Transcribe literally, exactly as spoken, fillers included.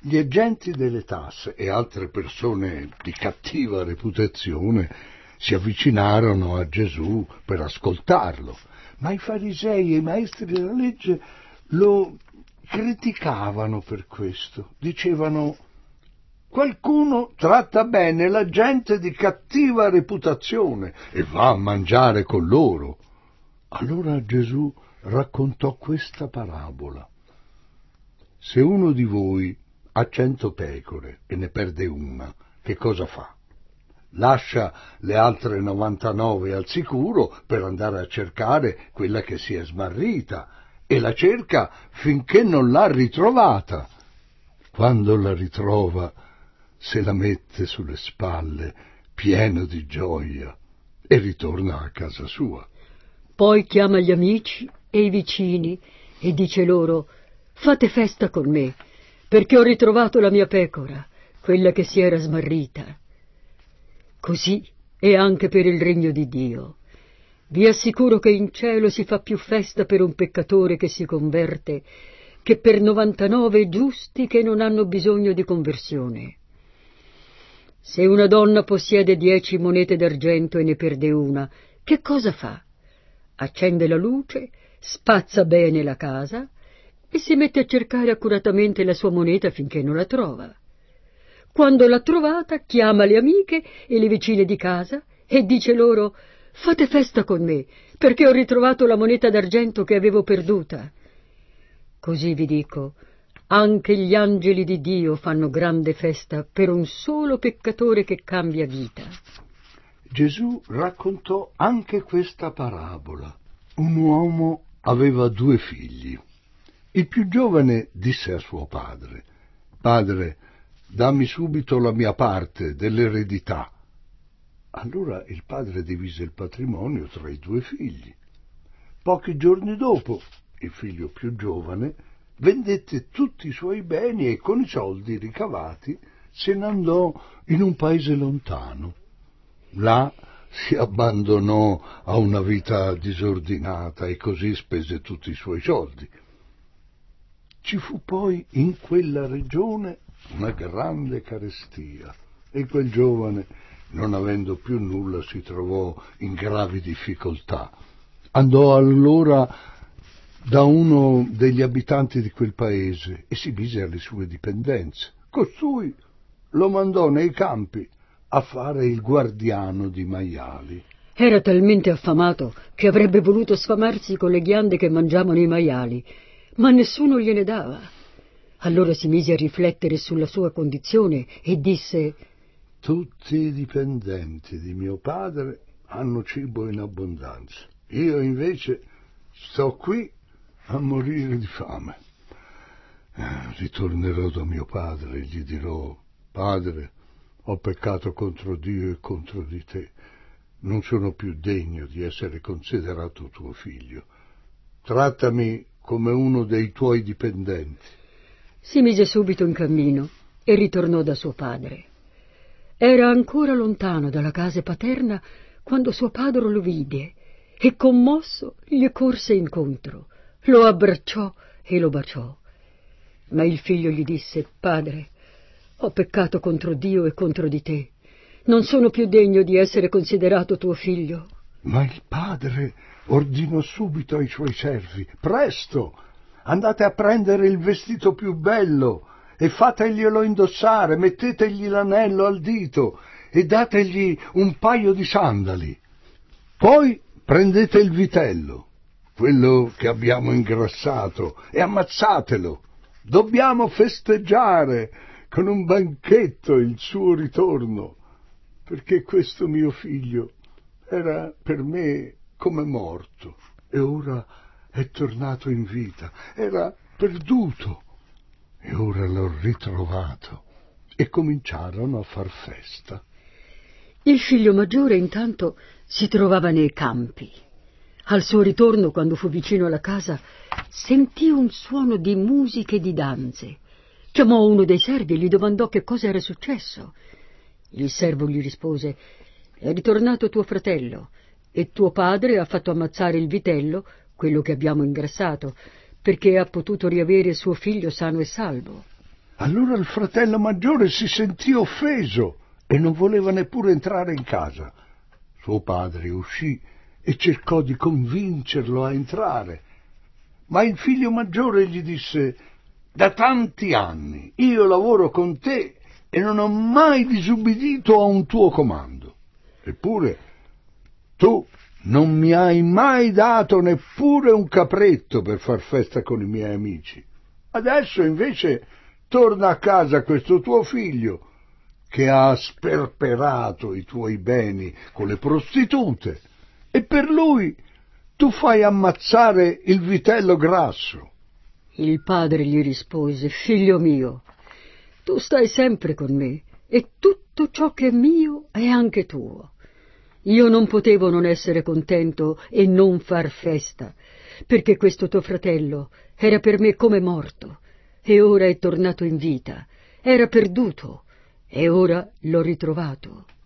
Gli agenti delle tasse e altre persone di cattiva reputazione si avvicinarono a Gesù per ascoltarlo, ma i farisei e i maestri della legge lo criticavano per questo. Dicevano: qualcuno tratta bene la gente di cattiva reputazione e va a mangiare con loro. Allora Gesù raccontò questa parabola. Se uno di voi ha cento pecore e ne perde una, che cosa fa? Lascia le altre novantanove al sicuro per andare a cercare quella che si è smarrita e la cerca finché non l'ha ritrovata. Quando la ritrova, se la mette sulle spalle, pieno di gioia, e ritorna a casa sua. Poi chiama gli amici e i vicini e dice loro: fate festa con me, perché ho ritrovato la mia pecora, quella che si era smarrita. Così è anche per il regno di Dio. Vi assicuro che in cielo si fa più festa per un peccatore che si converte che per novantanove giusti che non hanno bisogno di conversione. Se una donna possiede dieci monete d'argento e ne perde una, che cosa fa? Accende la luce, spazza bene la casa e si mette a cercare accuratamente la sua moneta finché non la trova. Quando l'ha trovata, chiama le amiche e le vicine di casa e dice loro: fate festa con me, perché ho ritrovato la moneta d'argento che avevo perduta. Così vi dico, anche gli angeli di Dio fanno grande festa per un solo peccatore che cambia vita. Gesù raccontò anche questa parabola. Un uomo aveva due figli. Il più giovane disse a suo padre: Padre, dammi subito la mia parte dell'eredità. Allora il padre divise il patrimonio tra i due figli. Pochi giorni dopo, il figlio più giovane vendette tutti i suoi beni e con i soldi ricavati se ne andò in un paese lontano. Là si abbandonò a una vita disordinata e così spese tutti i suoi soldi. Ci fu poi in quella regione una grande carestia e quel giovane, non avendo più nulla, si trovò in gravi difficoltà. Andò allora da uno degli abitanti di quel paese e si mise alle sue dipendenze. Costui lo mandò nei campi a fare il guardiano di maiali. Era talmente affamato che avrebbe voluto sfamarsi con le ghiande che mangiavano i maiali, ma nessuno gliene dava. Allora si mise a riflettere sulla sua condizione e disse: tutti i dipendenti di mio padre hanno cibo in abbondanza. Io invece sto qui a morire di fame. Eh, ritornerò da mio padre e gli dirò: Padre, ho peccato contro Dio e contro di te. Non sono più degno di essere considerato tuo figlio. Trattami come uno dei tuoi dipendenti. Si mise subito in cammino e ritornò da suo padre. Era ancora lontano dalla casa paterna quando suo padre lo vide e, commosso, gli corse incontro, lo abbracciò e lo baciò. Ma il figlio gli disse: Padre, ho peccato contro Dio e contro di te. Non sono più degno di essere considerato tuo figlio. Ma il padre ordinò subito ai suoi servi: presto, andate a prendere il vestito più bello e fateglielo indossare, mettetegli l'anello al dito e dategli un paio di sandali. Poi prendete il vitello, quello che abbiamo ingrassato, e ammazzatelo. Dobbiamo festeggiare con un banchetto il suo ritorno, perché questo mio figlio era per me come morto e ora è tornato in vita. Era perduto e ora l'ho ritrovato. E cominciarono a far festa. Il figlio maggiore intanto si trovava nei campi. Al suo ritorno, quando fu vicino alla casa, sentì un suono di musiche e di danze. Chiamò uno dei servi e gli domandò che cosa era successo. Il servo gli rispose: è ritornato tuo fratello e tuo padre ha fatto ammazzare il vitello, quello che abbiamo ingrassato, perché ha potuto riavere suo figlio sano e salvo. Allora il fratello maggiore si sentì offeso e non voleva neppure entrare in casa. Suo padre uscì e cercò di convincerlo a entrare, ma il figlio maggiore gli disse: «Da tanti anni io lavoro con te e non ho mai disubbidito a un tuo comando. Eppure tu non mi hai mai dato neppure un capretto per far festa con i miei amici. Adesso invece torna a casa questo tuo figlio che ha sperperato i tuoi beni con le prostitute e per lui tu fai ammazzare il vitello grasso». Il padre gli rispose: «Figlio mio, tu stai sempre con me e tutto ciò che è mio è anche tuo. Io non potevo non essere contento e non far festa, perché questo tuo fratello era per me come morto, e ora è tornato in vita, era perduto, e ora l'ho ritrovato».